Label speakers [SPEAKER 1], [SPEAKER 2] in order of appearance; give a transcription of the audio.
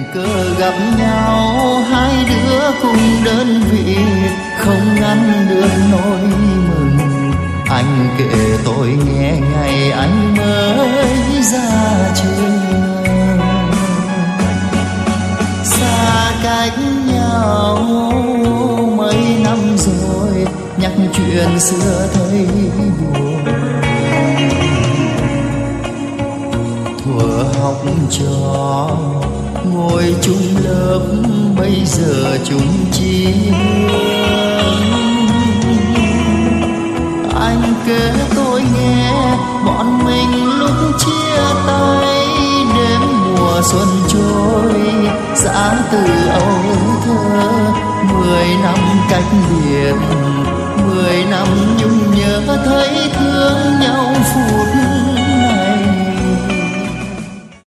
[SPEAKER 1] cờ gặp nhau hai đứa cùng đơn vị, không ngăn được nỗi mừng. Anh kể tôi nghe ngày anh mới ra trường, xa cách nhau mấy năm rồi, nhắc chuyện xưa thấy buồn. Thuở học trò ngồi chung lớp, bây giờ chung chi hướng. Anh kể tôi nghe bọn mình lúc chia tay, đêm mùa xuân trôi giã từ âu thơ. 10 năm cách biệt, 10 năm nhung nhớ thấy thương nhau phút